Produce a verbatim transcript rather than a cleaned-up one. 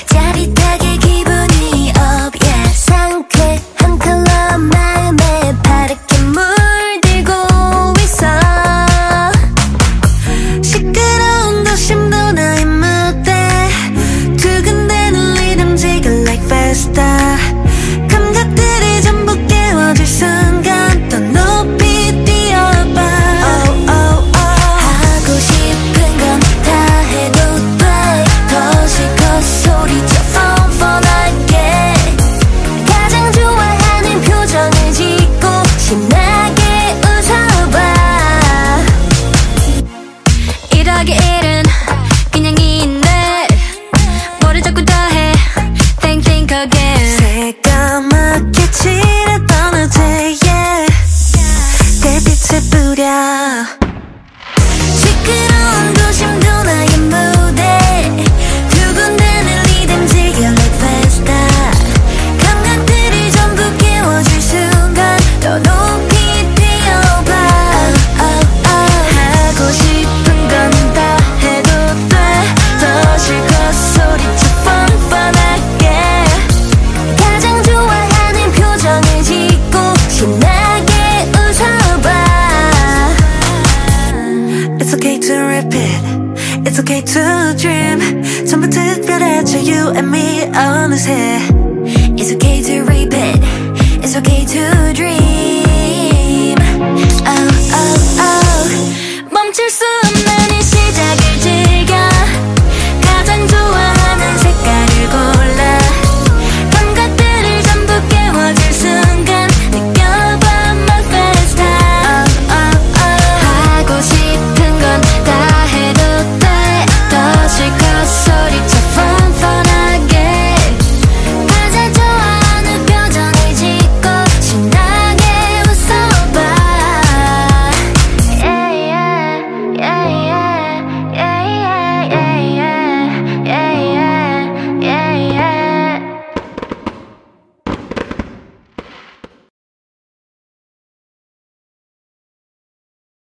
짜릿하게 기분이 up yeah 상쾌한 컬러 마음에 파랗게 물들고 있어 시끄러운 도심도 나의 무대 두근대는 리듬 지글 like festa 감각들이 전부 깨워질 순간 더 높이 뛰어봐 oh, oh, oh. 하고 싶은 건 다 해도 돼 더 실컷 소리쳐 뻔뻔하게 가장 좋아하는 표정을 짓고 신나게 웃어봐 이러기 일은 그냥 있네 뭐를 자꾸 더해 think think again 새까맣게 칠했던 어제의 달빛을 뿌려 시끄러운 도심도 나의 무대 두근대는 리듬 지겨 like festa 감각들이 전부 깨워질 순간 더 높이 뛰어봐 oh, oh, oh. 하고 싶은 건 다 해도 돼 더 실컷 소리쳐 뻔뻔하게 가장 좋아하는 표정을 짓고 신나게 웃어봐 It's okay to repeat It's okay to dream 전부 특별해져 you and me 어느새 It's okay to repeat It's okay to dream